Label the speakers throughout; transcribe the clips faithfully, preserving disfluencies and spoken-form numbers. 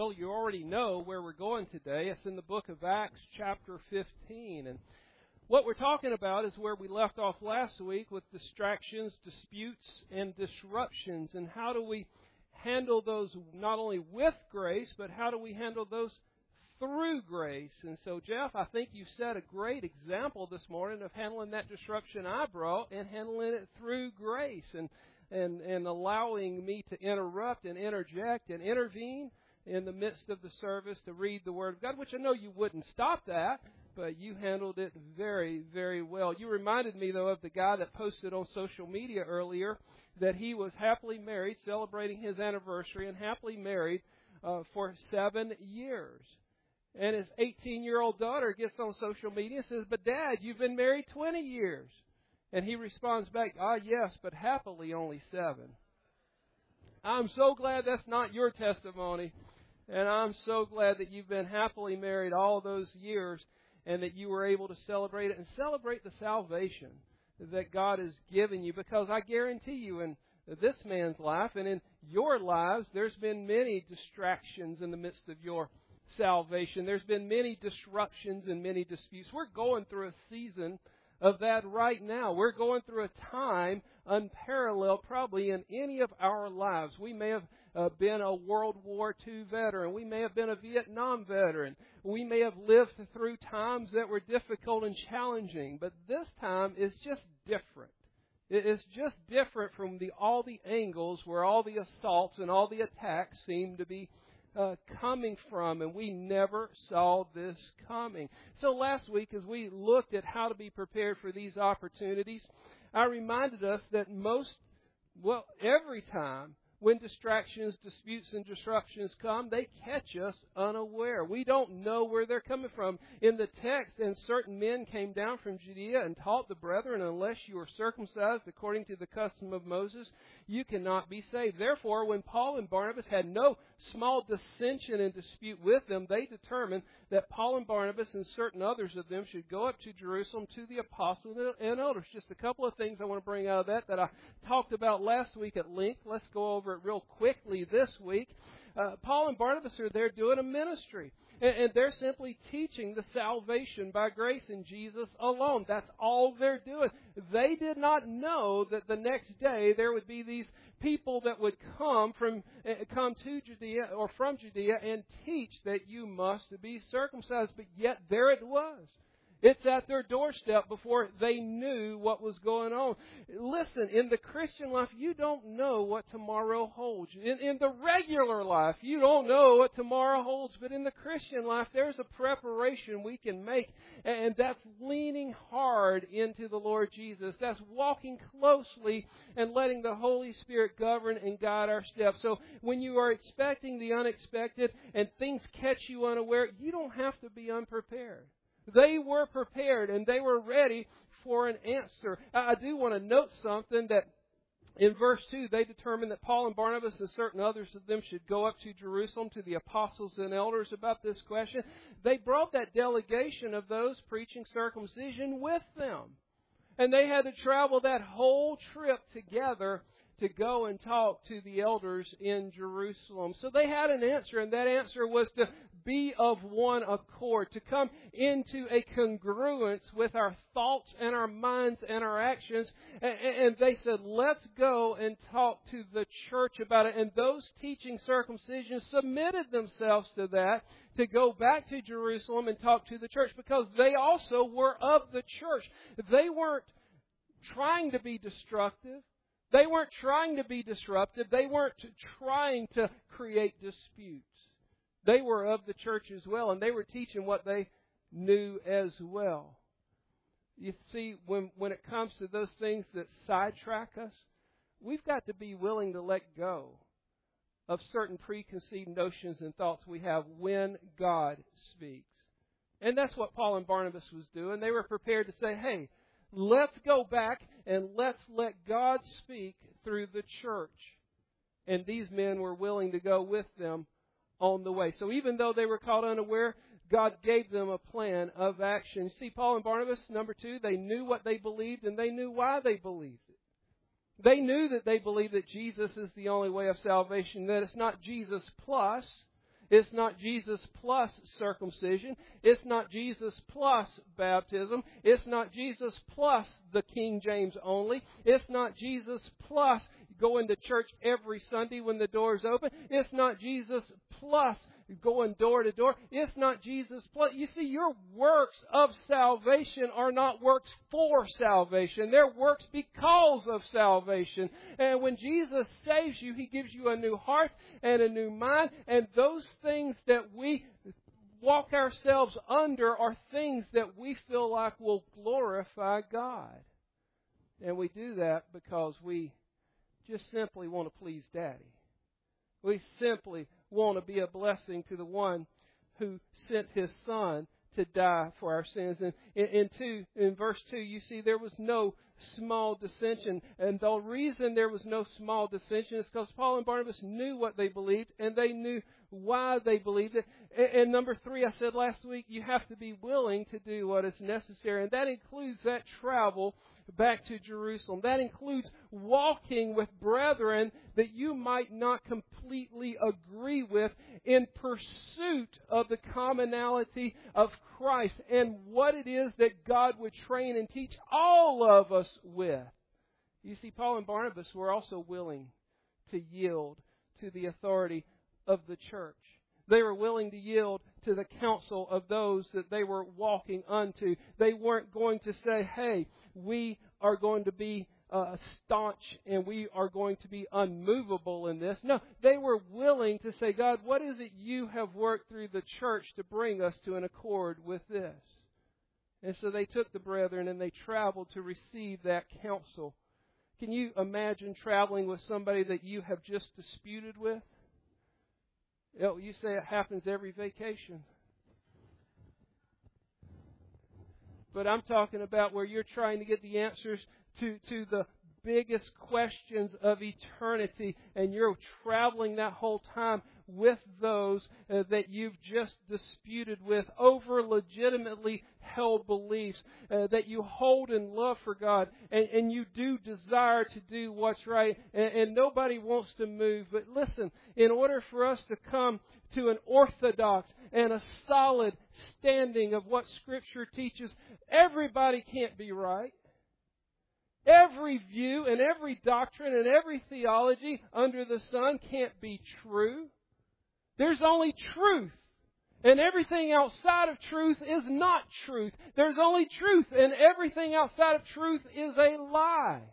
Speaker 1: Well, you already know where we're going today. It's in the book of Acts, chapter fifteen. And what we're talking about is where we left off last week with distractions, disputes, and disruptions. And how do we handle those not only with grace, but how do we handle those through grace? And so, Jeff, I think you set a great example this morning of handling that disruption I brought and handling it through grace and, and, and allowing me to interrupt and interject and intervene in the midst of the service to read the Word of God, which I know you wouldn't stop that, but you handled it very, very well. You reminded me, though, of the guy that posted on social media earlier that he was happily married, celebrating his anniversary, and happily married uh, for seven years. And his eighteen-year-old daughter gets on social media and says, "But Dad, you've been married twenty years. And he responds back, "Ah, yes, but happily only seven." I'm so glad that's not your testimony. And I'm so glad that you've been happily married all those years and that you were able to celebrate it and celebrate the salvation that God has given you. Because I guarantee you in this man's life and in your lives, there's been many distractions in the midst of your salvation. There's been many disruptions and many disputes. We're going through a season of that right now. We're going through a time unparalleled probably in any of our lives. We may have uh, been a World War Two veteran. We may have been a Vietnam veteran. We may have lived through times that were difficult and challenging. But this time is just different. It is just different from the all the angles where all the assaults and all the attacks seem to be Uh, coming from, and we never saw this coming. So last week, as we looked at how to be prepared for these opportunities, I reminded us that most, well, every time when distractions, disputes, and disruptions come, they catch us unaware. We don't know where they're coming from. In the text, and certain men came down from Judea and taught the brethren, unless you are circumcised according to the custom of Moses, you cannot be saved. Therefore, when Paul and Barnabas had no small dissension and dispute with them, they determined that Paul and Barnabas and certain others of them should go up to Jerusalem to the apostles and elders. Just a couple of things I want to bring out of that that I talked about last week at length. Let's go over it real quickly this week. Uh, Paul and Barnabas are there doing a ministry. And, and they're simply teaching the salvation by grace in Jesus alone. That's all they're doing. They did not know that the next day there would be these people that would come from uh, come to Judea or from Judea and teach that you must be circumcised. But yet there it was. It's at their doorstep before they knew what was going on. Listen, in the Christian life, you don't know what tomorrow holds. In, in the regular life, you don't know what tomorrow holds. But in the Christian life, there's a preparation we can make. And that's leaning hard into the Lord Jesus. That's walking closely and letting the Holy Spirit govern and guide our steps. So when you are expecting the unexpected and things catch you unaware, you don't have to be unprepared. They were prepared and they were ready for an answer. I do want to note something that in verse two, they determined that Paul and Barnabas and certain others of them should go up to Jerusalem to the apostles and elders about this question. They brought that delegation of those preaching circumcision with them. And they had to travel that whole trip together to go and talk to the elders in Jerusalem. So they had an answer, and that answer was to be of one accord, to come into a congruence with our thoughts and our minds and our actions. And they said, let's go and talk to the church about it. And those teaching circumcision submitted themselves to that, to go back to Jerusalem and talk to the church, because they also were of the church. They weren't trying to be destructive. They weren't trying to be disruptive. They weren't trying to create disputes. They were of the church as well, and they were teaching what they knew as well. You see, when, when it comes to those things that sidetrack us, we've got to be willing to let go of certain preconceived notions and thoughts we have when God speaks. And that's what Paul and Barnabas was doing. They were prepared to say, hey, let's go back and let's let God speak through the church. And these men were willing to go with them on the way. So even though they were caught unaware, God gave them a plan of action. See, Paul and Barnabas, number two, they knew what they believed and they knew why they believed it. They knew that they believed that Jesus is the only way of salvation, that it's not Jesus plus. It's not Jesus plus circumcision. It's not Jesus plus baptism. It's not Jesus plus the King James only. It's not Jesus plus going to church every Sunday when the doors open. It's not Jesus plus going door to door. It's not Jesus plus. You see, your works of salvation are not works for salvation. They're works because of salvation. And when Jesus saves you, He gives you a new heart and a new mind. And those things that we walk ourselves under are things that we feel like will glorify God. And we do that because we just simply want to please Daddy. We simply want to be a blessing to the one who sent His Son to die for our sins. And in, in, two, in verse two, you see there was no small dissension. And the reason there was no small dissension is because Paul and Barnabas knew what they believed, and they knew why they believed it. And, and number three, I said last week, you have to be willing to do what is necessary. And that includes that travel back to Jerusalem. That includes walking with brethren that you might not completely agree with in pursuit of the commonality of Christ and what it is that God would train and teach all of us with. You see, Paul and Barnabas were also willing to yield to the authority of the church. They were willing to yield to the counsel of those that they were walking unto. They weren't going to say, hey, we are going to be uh, staunch and we are going to be unmovable in this. No, they were willing to say, God, what is it you have worked through the church to bring us to an accord with this? And so they took the brethren and they traveled to receive that counsel. Can you imagine traveling with somebody that you have just disputed with? You know, you say it happens every vacation. But I'm talking about where you're trying to get the answers to, to the biggest questions of eternity, and you're traveling that whole time with those uh, that you've just disputed with over legitimately held beliefs uh, that you hold in love for God, and, and you do desire to do what's right, and, and nobody wants to move. But listen, in order for us to come to an orthodox and a solid standing of what Scripture teaches, everybody can't be right. Every view and every doctrine and every theology under the sun can't be true. There's only truth. And everything outside of truth is not truth. There's only truth, and everything outside of truth is a lie.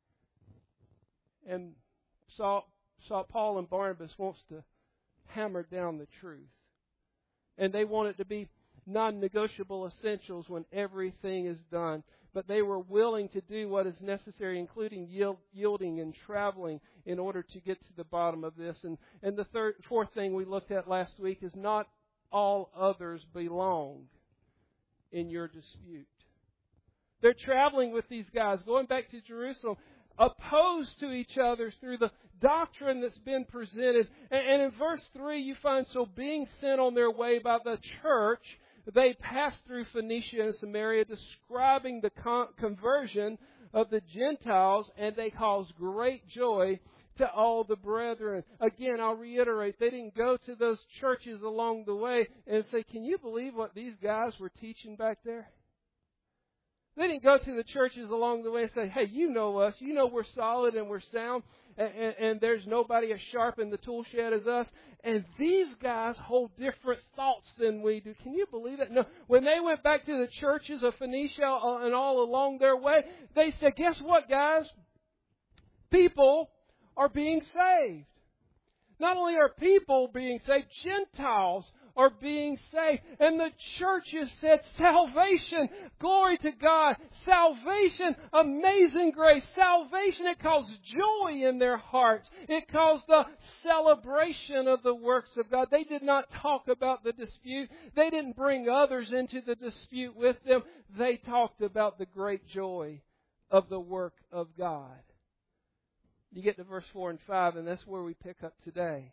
Speaker 1: And Saul, Saul, Paul and Barnabas wants to hammer down the truth. And they want it to be non-negotiable essentials when everything is done. But they were willing to do what is necessary, including yield, yielding and traveling in order to get to the bottom of this. And, and the third, fourth thing we looked at last week is not all others belong in your dispute. They're traveling with these guys, going back to Jerusalem, opposed to each other through the doctrine that's been presented. And, and in verse three, you find, so being sent on their way by the church, they passed through Phoenicia and Samaria, describing the con- conversion of the Gentiles, and they caused great joy to all the brethren. Again, I'll reiterate, they didn't go to those churches along the way and say, can you believe what these guys were teaching back there? They didn't go to the churches along the way and say, hey, you know us, you know we're solid and we're sound, and, and, and there's nobody as sharp in the tool shed as us. And these guys hold different thoughts than we do. Can you believe it? No. When they went back to the churches of Phoenicia and all along their way, they said, guess what, guys? People are being saved. Not only are people being saved, Gentiles are being saved. And the churches said, salvation, glory to God, salvation, amazing grace, salvation. It caused joy in their hearts. It caused the celebration of the works of God. They did not talk about the dispute. They didn't bring others into the dispute with them. They talked about the great joy of the work of God. You get to verse four and five, and that's where we pick up today.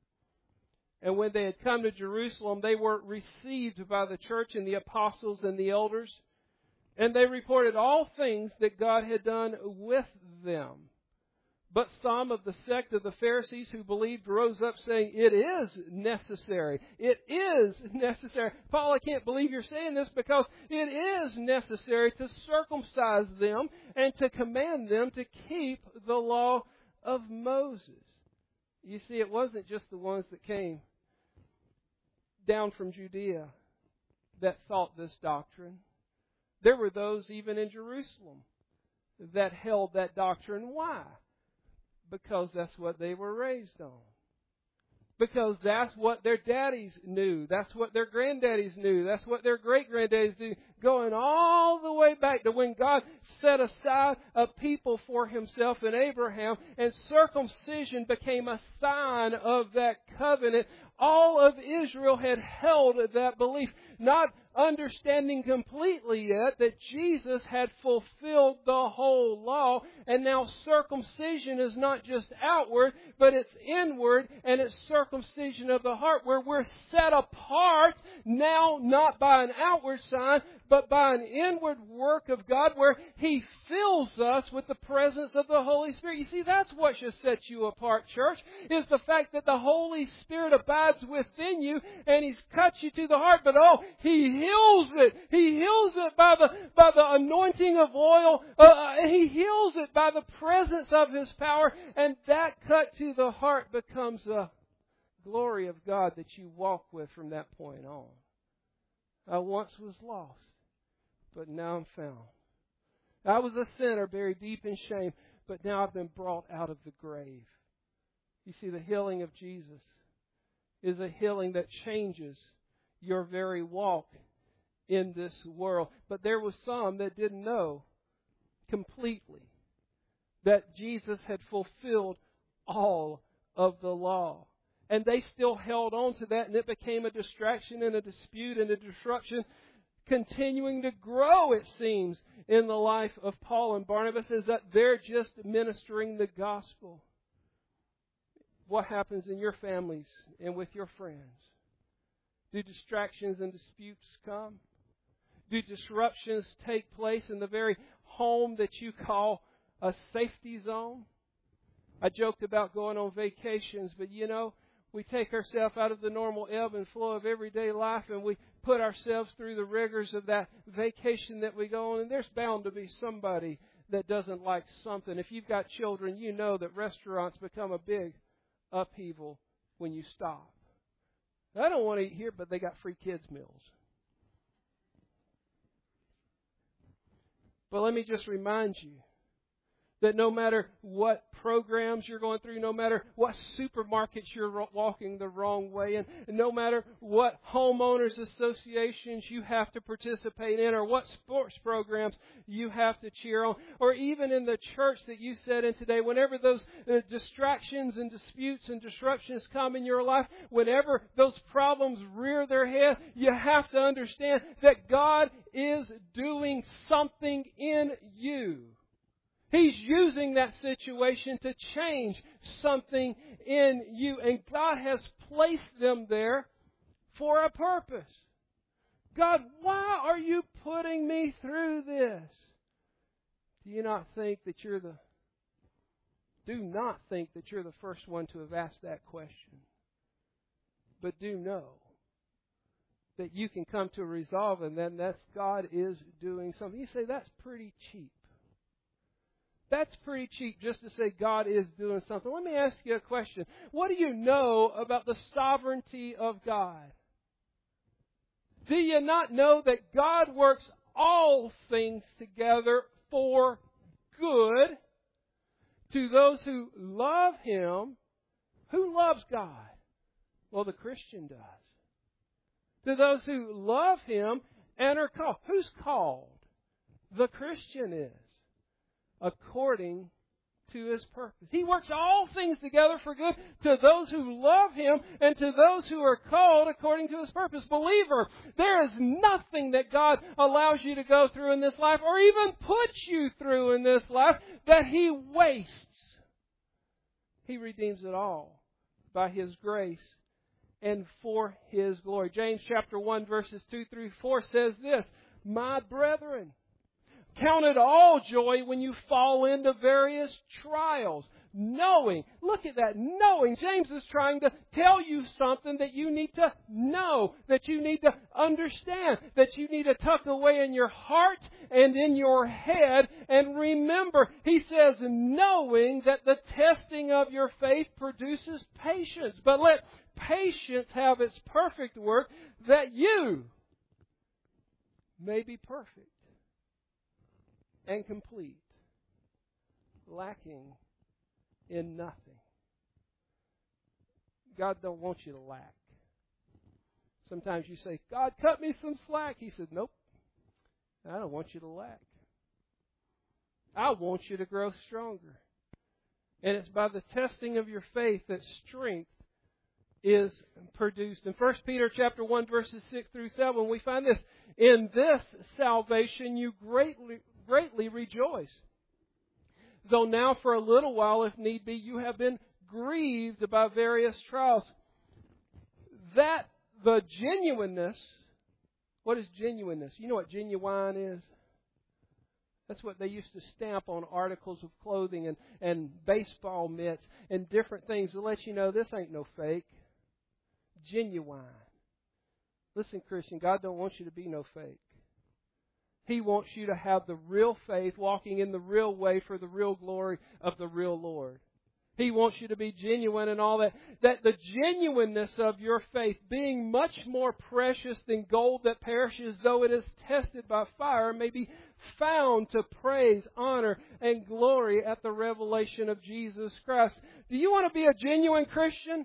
Speaker 1: And when they had come to Jerusalem, they were received by the church and the apostles and the elders. And they reported all things that God had done with them. But some of the sect of the Pharisees who believed rose up saying, it is necessary. It is necessary. Paul, I can't believe you're saying this, because it is necessary to circumcise them and to command them to keep the law of Moses. You see, it wasn't just the ones that came down from Judea that thought this doctrine. There were those even in Jerusalem that held that doctrine. Why? Because that's what they were raised on. Because that's what their daddies knew. That's what their granddaddies knew. That's what their great-granddaddies knew. Going all the way back to when God set aside a people for Himself in Abraham, and circumcision became a sign of that covenant. All of Israel had held that belief, not understanding completely yet that Jesus had fulfilled the whole law, and now circumcision is not just outward, but it's inward, and it's circumcision of the heart, where we're set apart now not by an outward sign, but by an inward work of God, where He fills us with the presence of the Holy Spirit. You see, that's what should set you apart, church, is the fact that the Holy Spirit abides within you, and He's cut you to the heart, but oh, He heals it. He heals it by the by the anointing of oil. Uh, he heals it by the presence of His power, and that cut to the heart becomes a glory of God that you walk with from that point on. I once was lost, but now I'm found. I was a sinner buried deep in shame, but now I've been brought out of the grave. You see, the healing of Jesus is a healing that changes your very walk in this world. But there was some that didn't know completely that Jesus had fulfilled all of the law. And they still held on to that, and it became a distraction and a dispute and a disruption, continuing to grow, it seems, in the life of Paul and Barnabas, is that they're just ministering the gospel. What happens in your families and with your friends? Do distractions and disputes come? Do disruptions take place in the very home that you call a safety zone? I joked about going on vacations, but you know, we take ourselves out of the normal ebb and flow of everyday life, and we put ourselves through the rigors of that vacation that we go on, and there's bound to be somebody that doesn't like something. If you've got children, you know that restaurants become a big upheaval when you stop. I don't want to eat here, but they got free kids' meals. But let me just remind you that no matter what programs you're going through, no matter what supermarkets you're walking the wrong way in, and no matter what homeowners associations you have to participate in, or what sports programs you have to cheer on, or even in the church that you sit in today, whenever those uh, distractions and disputes and disruptions come in your life, whenever those problems rear their head, you have to understand that God is doing something in you. He's using that situation to change something in you. And God has placed them there for a purpose. God, why are you putting me through this? Do you not think that you're the... Do not think that you're the first one to have asked that question. But do know that you can come to a resolve, and then that's God is doing something. You say, that's pretty cheap. That's pretty cheap just to say God is doing something. Let me ask you a question. What do you know about the sovereignty of God? Do you not know that God works all things together for good to those who love Him? Who loves God? Well, the Christian does. To those who love Him and are called. Who's called? The Christian is. According to His purpose. He works all things together for good to those who love Him and to those who are called according to His purpose. Believer, there is nothing that God allows you to go through in this life, or even puts you through in this life, that He wastes. He redeems it all by His grace and for His glory. James chapter one verses two through four says this, "My brethren, count it all joy when you fall into various trials, knowing. Look at that, knowing. James is trying to tell you something that you need to know, that you need to understand, that you need to tuck away in your heart and in your head. And remember, he says, knowing that the testing of your faith produces patience. But let patience have its perfect work, that you may be perfect and complete, lacking in nothing. God don't want you to lack. Sometimes you say, God, cut me some slack. He said, nope, I don't want you to lack. I want you to grow stronger. And it's by the testing of your faith that strength is produced. In First Peter chapter one, verses six through seven, we find this. In this salvation you greatly, greatly rejoice. Though now for a little while, if need be, you have been grieved by various trials. That the genuineness, what is genuineness? You know what genuine is? That's what they used to stamp on articles of clothing and, and baseball mitts and different things to let you know this ain't no fake. Genuine. Listen, Christian, God don't want you to be no fake. He wants you to have the real faith, walking in the real way for the real glory of the real Lord. He wants you to be genuine and all that. That the genuineness of your faith, being much more precious than gold that perishes, though it is tested by fire, may be found to praise, honor, and glory at the revelation of Jesus Christ. Do you want to be a genuine Christian?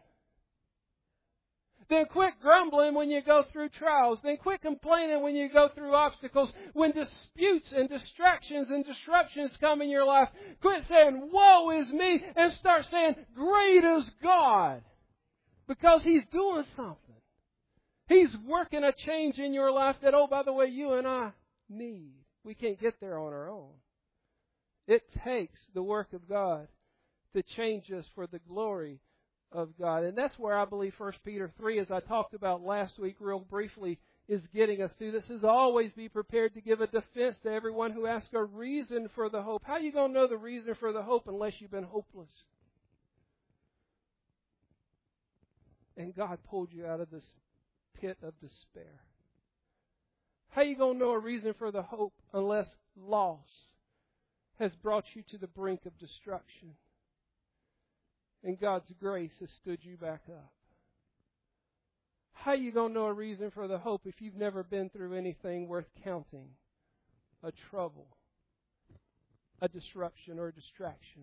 Speaker 1: Then quit grumbling when you go through trials. Then quit complaining when you go through obstacles. When disputes and distractions and disruptions come in your life, quit saying, woe is me, and start saying, great is God. Because He's doing something. He's working a change in your life that, oh, by the way, you and I need. We can't get there on our own. It takes the work of God to change us for the glory of God. And that's where I believe First Peter three, as I talked about last week real briefly, is getting us to. This is always be prepared to give a defense to everyone who asks a reason for the hope. How are you going to know the reason for the hope unless you've been hopeless? And God pulled you out of this pit of despair. How are you going to know a reason for the hope unless loss has brought you to the brink of destruction? And God's grace has stood you back up. How are you going to know a reason for the hope if you've never been through anything worth counting? A trouble, a disruption or a distraction,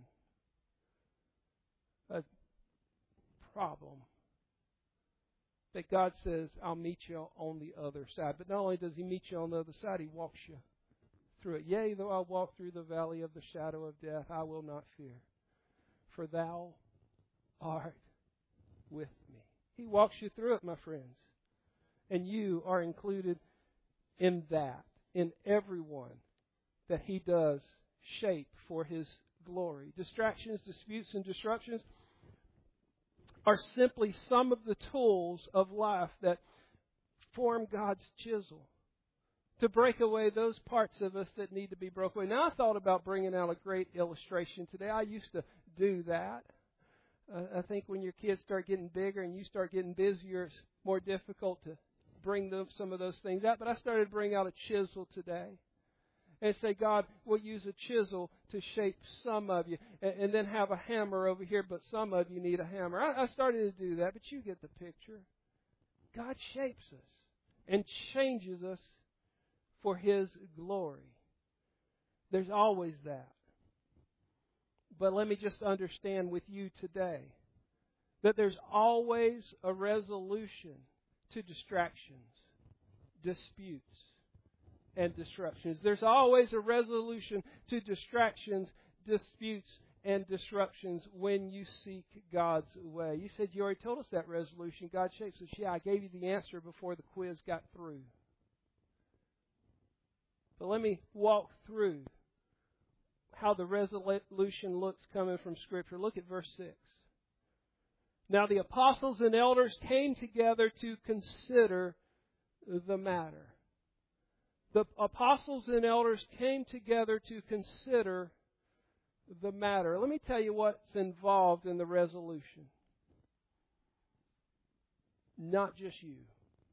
Speaker 1: a problem that God says, I'll meet you on the other side. But not only does He meet you on the other side, He walks you through it. Yea, though I walk through the valley of the shadow of death, I will not fear, for Thou art with me. He walks you through it, my friends. And you are included in that, in everyone that He does shape for His glory. Distractions, disputes, and disruptions are simply some of the tools of life that form God's chisel to break away those parts of us that need to be broken away. Now, I thought about bringing out a great illustration today. I used to do that. Uh, I think when your kids start getting bigger and you start getting busier, it's more difficult to bring them, some of those things out. But I started to bring out a chisel today and say, God, we'll use a chisel to shape some of you, and, and then have a hammer over here, but some of you need a hammer. I, I started to do that, but you get the picture. God shapes us and changes us for His glory. There's always that. But let me just understand with you today that there's always a resolution to distractions, disputes, and disruptions. There's always a resolution to distractions, disputes, and disruptions when you seek God's way. You said you already told us that resolution. God shapes us. Yeah, I gave you the answer before the quiz got through. But let me walk through how the resolution looks coming from Scripture. Look at verse six. Now the apostles and elders came together to consider the matter. The apostles and elders came together to consider the matter. Let me tell you what's involved in the resolution. Not just you.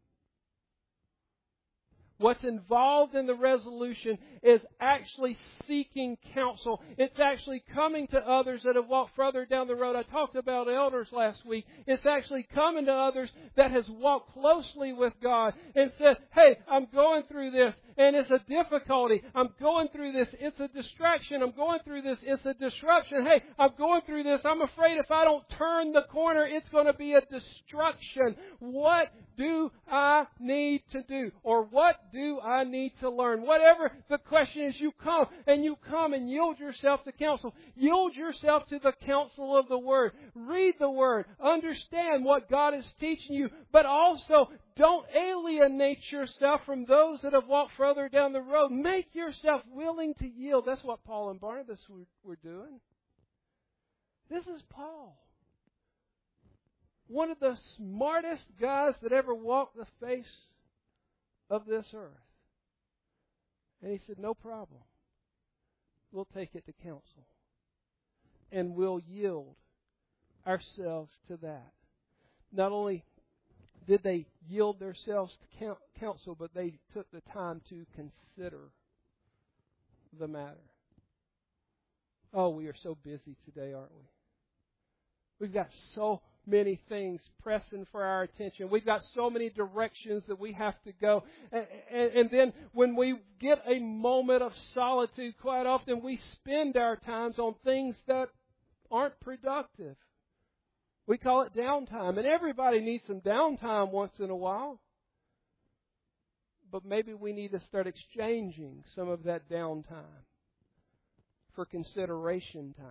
Speaker 1: What's involved in the resolution is actually seeking counsel. It's actually coming to others that have walked further down the road. I talked about elders last week. It's actually coming to others that has walked closely with God and said, hey, I'm going through this and it's a difficulty. I'm going through this. It's a distraction. I'm going through this. It's a disruption. Hey, I'm going through this. I'm afraid if I don't turn the corner, it's going to be a destruction. What do I need to do? Or what do I need to learn? Whatever the question is, you come and you come and yield yourself to counsel. Yield yourself to the counsel of the Word. Read the Word. Understand what God is teaching you. But also, don't alienate yourself from those that have walked further down the road. Make yourself willing to yield. That's what Paul and Barnabas were, were doing. This is Paul. One of the smartest guys that ever walked the face of this earth. And he said, no problem. We'll take it to counsel. And we'll yield ourselves to that. Not only did they yield themselves to counsel, but they took the time to consider the matter. Oh, we are so busy today, aren't we? We've got so many things pressing for our attention. We've got so many directions that we have to go. And, and, and then when we get a moment of solitude, quite often we spend our times on things that aren't productive. We call it downtime. And everybody needs some downtime once in a while. But maybe we need to start exchanging some of that downtime for consideration time.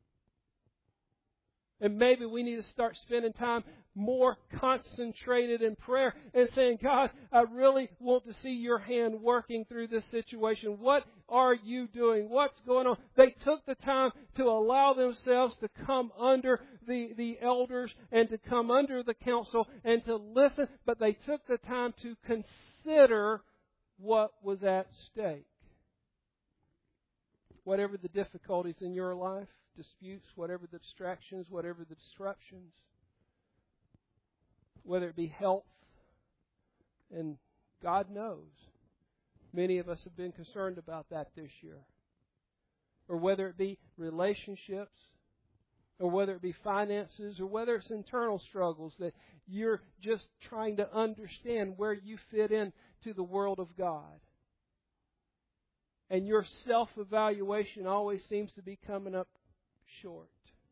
Speaker 1: And maybe we need to start spending time more concentrated in prayer and saying, God, I really want to see your hand working through this situation. What are you doing? What's going on? They took the time to allow themselves to come under the, the elders and to come under the counsel and to listen, but they took the time to consider what was at stake. Whatever the difficulties in your life, disputes, whatever the distractions, whatever the disruptions, whether it be health, and God knows, many of us have been concerned about that this year, or whether it be relationships, or whether it be finances, or whether it's internal struggles that you're just trying to understand where you fit in to the world of God. And your self-evaluation always seems to be coming up short.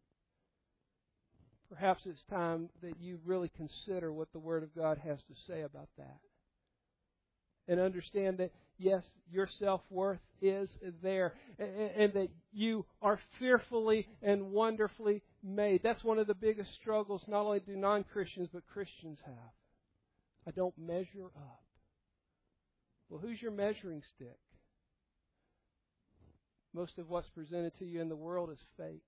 Speaker 1: Perhaps it's time that you really consider what the Word of God has to say about that. And understand that, yes, your self-worth is there. And that you are fearfully and wonderfully made. That's one of the biggest struggles not only do non-Christians, but Christians have. I don't measure up. Well, who's your measuring stick? Most of what's presented to you in the world is fake.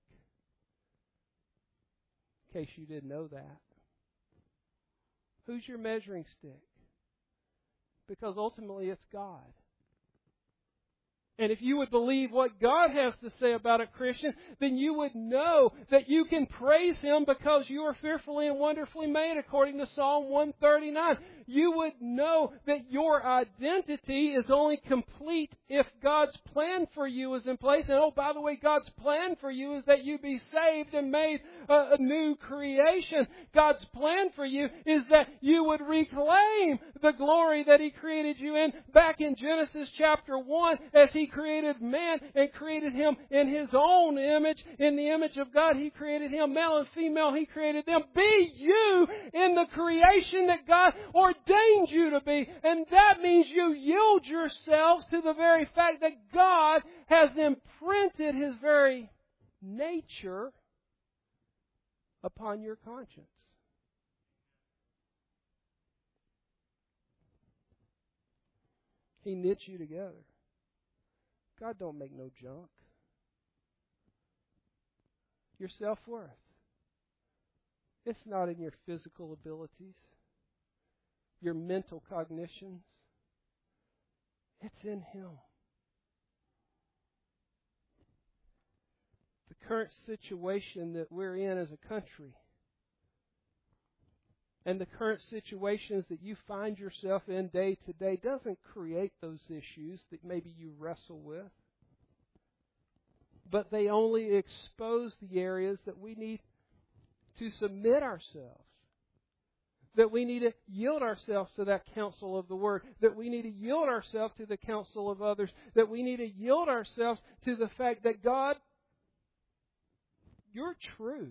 Speaker 1: In case you didn't know that. Who's your measuring stick? Because ultimately it's God. And if you would believe what God has to say about a Christian, then you would know that you can praise Him because you are fearfully and wonderfully made, according to Psalm one thirty-nine. You would know that your identity is only complete if God's plan for you is in place. And oh, by the way, God's plan for you is that you be saved and made a, a new creation. God's plan for you is that you would reclaim the glory that He created you in back in Genesis chapter one as He created man and created him in His own image. In the image of God, He created him. Male and female, He created them. Be you in the creation that God ordained you to be. And that means you yield yourselves to the very fact that God has imprinted His very nature upon your conscience. He knit you together. God don't make no junk. Your self-worth. It's not in your physical abilities, your mental cognitions. It's in Him. current situation that we're in as a country and the current situations that you find yourself in day to day doesn't create those issues that maybe you wrestle with. But they only expose the areas that we need to submit ourselves. That we need to yield ourselves to that counsel of the Word. That we need to yield ourselves to the counsel of others. That we need to yield ourselves to the fact that God, you're true.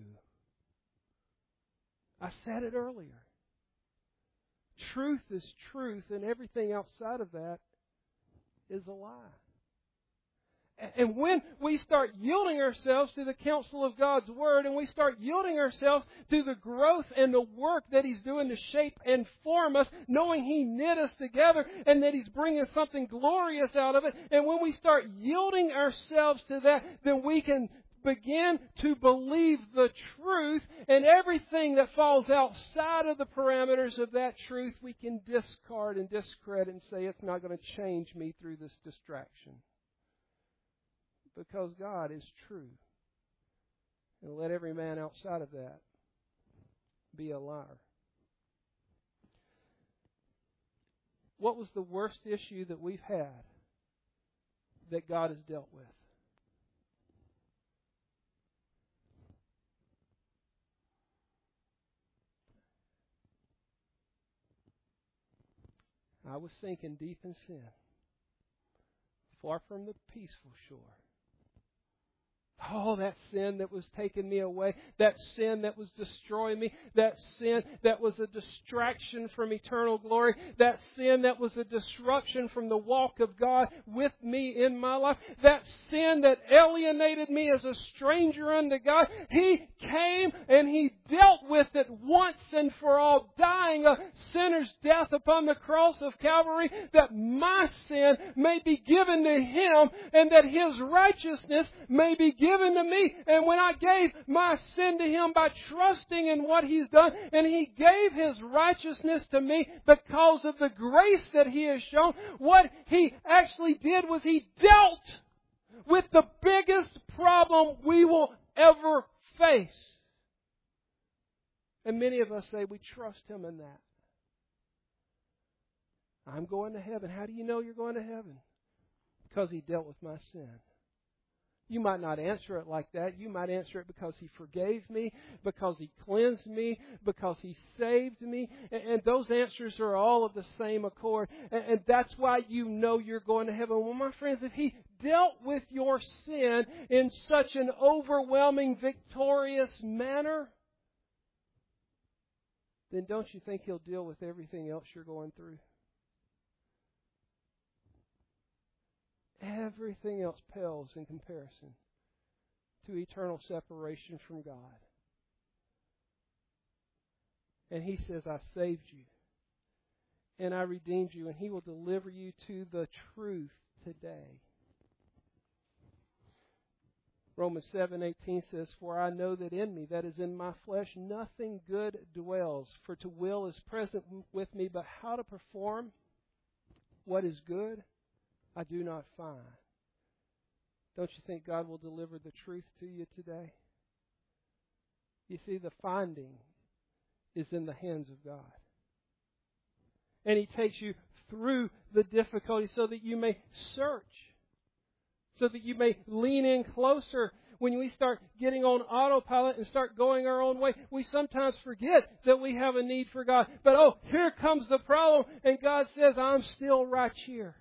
Speaker 1: I said it earlier. Truth is truth, and everything outside of that is a lie. And when we start yielding ourselves to the counsel of God's Word, and we start yielding ourselves to the growth and the work that He's doing to shape and form us, knowing He knit us together and that He's bringing something glorious out of it, and when we start yielding ourselves to that, then we can begin to believe the truth, and everything that falls outside of the parameters of that truth, we can discard and discredit and say it's not going to change me through this distraction. Because God is true. And let every man outside of that be a liar. What was the worst issue that we've had that God has dealt with? I was sinking deep in sin, far from the peaceful shore. Oh, that sin that was taking me away, that sin that was destroying me, that sin that was a distraction from eternal glory, that sin that was a disruption from the walk of God with me in my life, that sin that alienated me as a stranger unto God. He came and He dealt with it once and for all, dying a sinner's death upon the cross of Calvary, that my sin may be given to Him and that His righteousness may be given to me. And when I gave my sin to Him by trusting in what He's done, and He gave His righteousness to me because of the grace that He has shown, what He actually did was He dealt with the biggest problem we will ever face. And many of us say we trust Him in that. I'm going to heaven. How do you know you're going to heaven? Because He dealt with my sin. You might not answer it like that. You might answer it because He forgave me, because He cleansed me, because He saved me. And, and those answers are all of the same accord. And, and that's why you know you're going to heaven. Well, my friends, if He dealt with your sin in such an overwhelming, victorious manner, then don't you think He'll deal with everything else you're going through? Everything else pales in comparison to eternal separation from God. And He says, I saved you. And I redeemed you. And He will deliver you to the truth today. Romans seven eighteen says, For I know that in me, that is in my flesh, nothing good dwells. For to will is present with me, but how to perform what is good, I do not find. Don't you think God will deliver the truth to you today? You see, the finding is in the hands of God. And He takes you through the difficulty so that you may search, so that you may lean in closer. When we start getting on autopilot and start going our own way, we sometimes forget that we have a need for God. But oh, here comes the problem, and God says, I'm still right here.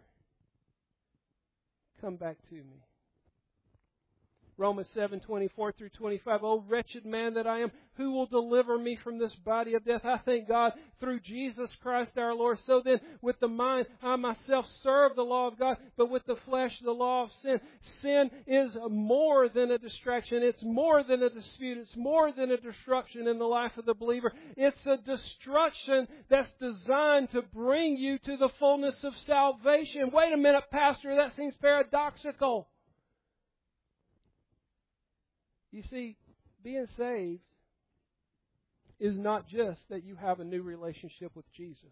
Speaker 1: Come back to me. Romans seven twenty-four through twenty-five. O wretched man that I am, who will deliver me from this body of death? I thank God through Jesus Christ our Lord. So then, with the mind, I myself serve the law of God, but with the flesh, the law of sin. Sin is more than a distraction. It's more than a dispute. It's more than a disruption in the life of the believer. It's a destruction that's designed to bring you to the fullness of salvation. Wait a minute, Pastor, that seems paradoxical. You see, being saved is not just that you have a new relationship with Jesus.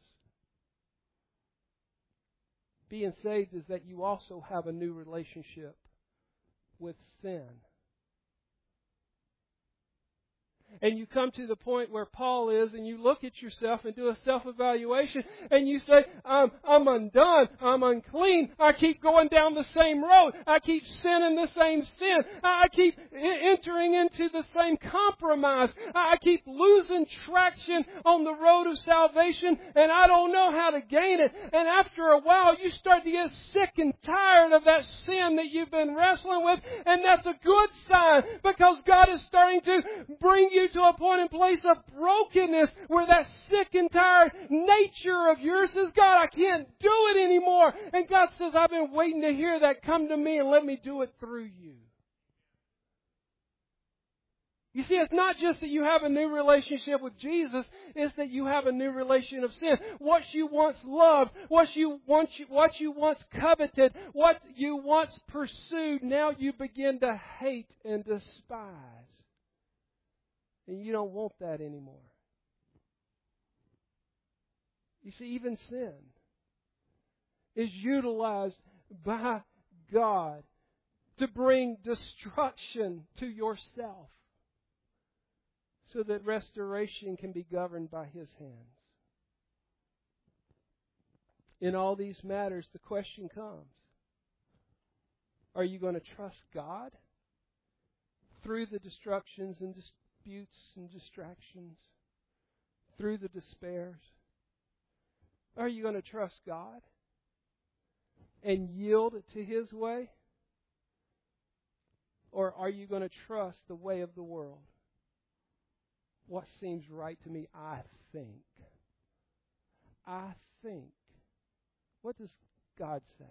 Speaker 1: Being saved is that you also have a new relationship with sin. And you come to the point where Paul is, and you look at yourself and do a self-evaluation, and you say, I'm, I'm undone, I'm unclean, I keep going down the same road, I keep sinning the same sin, I keep entering into the same compromise, I keep losing traction on the road of salvation, and I don't know how to gain it. And after a while, you start to get sick and tired of that sin that you've been wrestling with, and that's a good sign, because God is starting to bring you to a point and place of brokenness where that sick and tired nature of yours says, God, I can't do it anymore. And God says, I've been waiting to hear that. Come to me and let me do it through you. You see, it's not just that you have a new relationship with Jesus, it's that you have a new relation of sin. What you once loved, what you once, what you once coveted, what you once pursued, now you begin to hate and despise. And you don't want that anymore. You see, even sin is utilized by God to bring destruction to yourself so that restoration can be governed by His hands. In all these matters, the question comes, are you going to trust God through the destructions and destructions? Disputes and distractions, through the despairs? Are you going to trust God and yield to His way? Or are you going to trust the way of the world? What seems right to me, I think. I think. What does God say?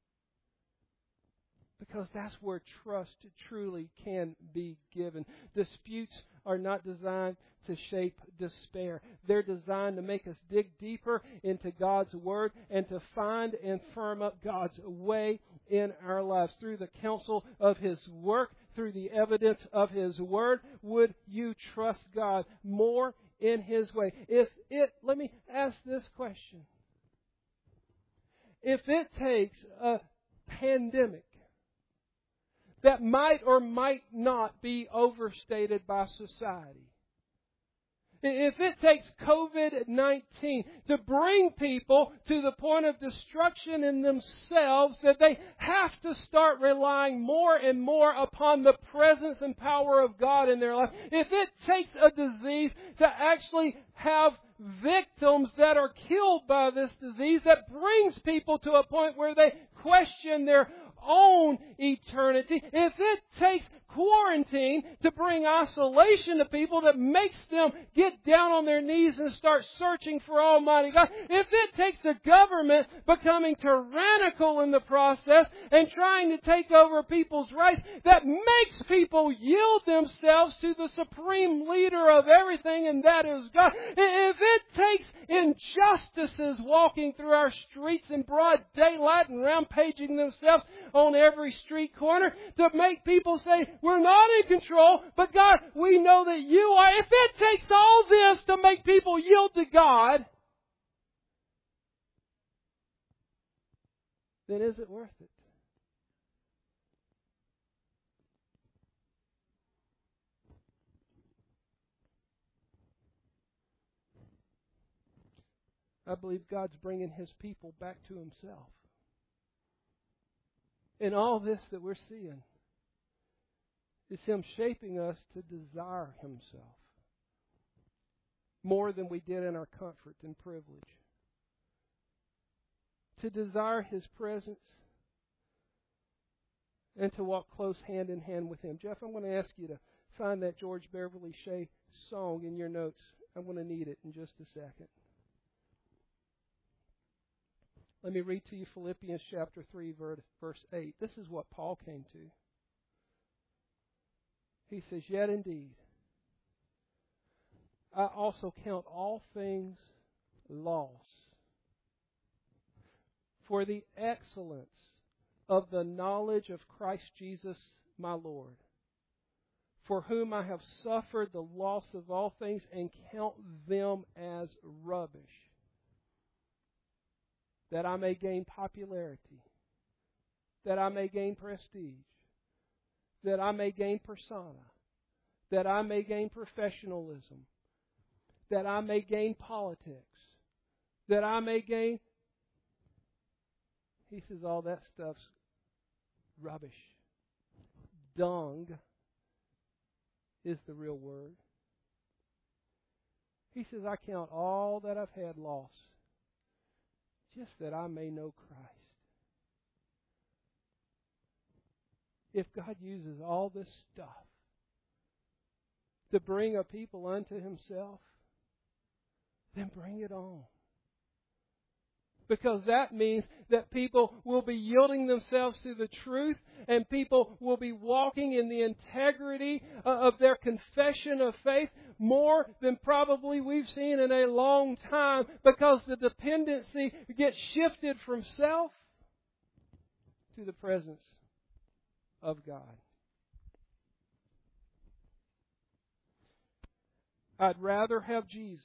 Speaker 1: Because that's where trust truly can be given. Disputes are not designed to shape despair. They're designed to make us dig deeper into God's Word and to find and firm up God's way in our lives. Through the counsel of His work, through the evidence of His Word, would you trust God more in His way? If it, let me ask this question. If it takes a pandemic that might or might not be overstated by society, if it takes covid nineteen to bring people to the point of destruction in themselves that they have to start relying more and more upon the presence and power of God in their life, if it takes a disease to actually have victims that are killed by this disease, that brings people to a point where they question their own eternity, if it takes quarantine to bring isolation to people that makes them get down on their knees and start searching for Almighty God, if it takes a government becoming tyrannical in the process and trying to take over people's rights, that makes people yield themselves to the supreme leader of everything, and that is God, if it takes injustices walking through our streets in broad daylight and rampaging themselves on every street corner to make people say, we're not in control, but God, we know that you are. If it takes all this to make people yield to God, then is it worth it? I believe God's bringing His people back to Himself. In all this that we're seeing, it's Him shaping us to desire Himself more than we did in our comfort and privilege. To desire His presence and to walk close hand in hand with Him. Jeff, I'm going to ask you to find that George Beverly Shea song in your notes. I'm going to need it in just a second. Let me read to you Philippians chapter three, verse eight. This is what Paul came to. He says, yet indeed, I also count all things loss for the excellence of the knowledge of Christ Jesus my Lord, for whom I have suffered the loss of all things and count them as rubbish, that I may gain popularity, that I may gain prestige, that I may gain persona, that I may gain professionalism, that I may gain politics, that I may gain... He says all that stuff's rubbish. Dung is the real word. He says, I count all that I've had lost, just that I may know Christ. If God uses all this stuff to bring a people unto Himself, then bring it on. Because that means that people will be yielding themselves to the truth, and people will be walking in the integrity of their confession of faith more than probably we've seen in a long time, because the dependency gets shifted from self to the presence of God. I'd rather have Jesus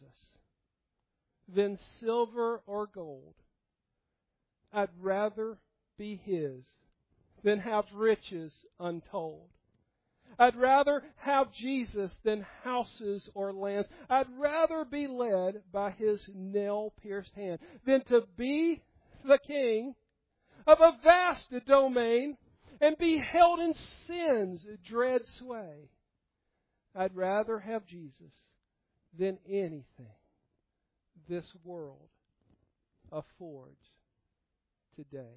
Speaker 1: than silver or gold. I'd rather be His than have riches untold. I'd rather have Jesus than houses or lands. I'd rather be led by His nail-pierced hand than to be the king of a vast domain and be held in sin's dread sway. I'd rather have Jesus than anything this world affords today.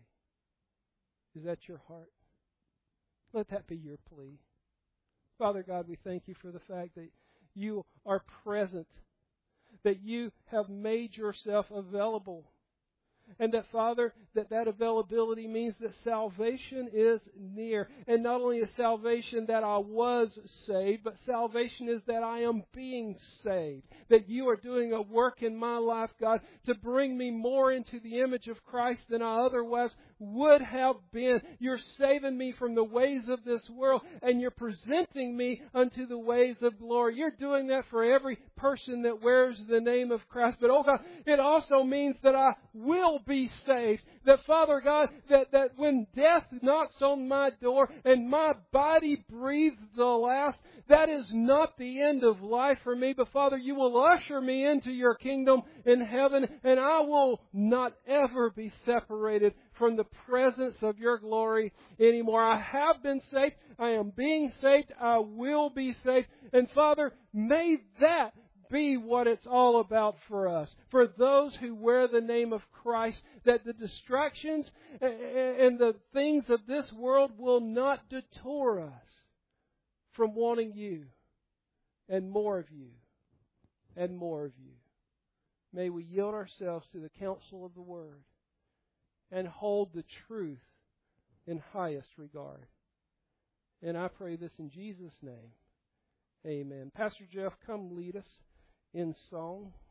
Speaker 1: Is that your heart? Let that be your plea. Father God, we thank You for the fact that You are present, that You have made Yourself available, and that, Father, that that availability means that salvation is near. And not only is salvation that I was saved, but salvation is that I am being saved. That You are doing a work in my life, God, to bring me more into the image of Christ than I otherwise would have been. You're saving me from the ways of this world, and You're presenting me unto the ways of glory. You're doing that for every person that wears the name of Christ. But, oh God, it also means that I will be saved. That, Father God, that, that when death knocks on my door and my body breathes the last, that is not the end of life for me. But, Father, You will usher me into Your kingdom in heaven, and I will not ever be separated from the presence of Your glory anymore. I have been saved. I am being saved. I will be saved. And, Father, may that be what it's all about for us. For those who wear the name of Christ, that the distractions and the things of this world will not detour us from wanting You and more of You and more of You. May we yield ourselves to the counsel of the Word and hold the truth in highest regard. And I pray this in Jesus' name. Amen. Pastor Jeff, come lead us in song.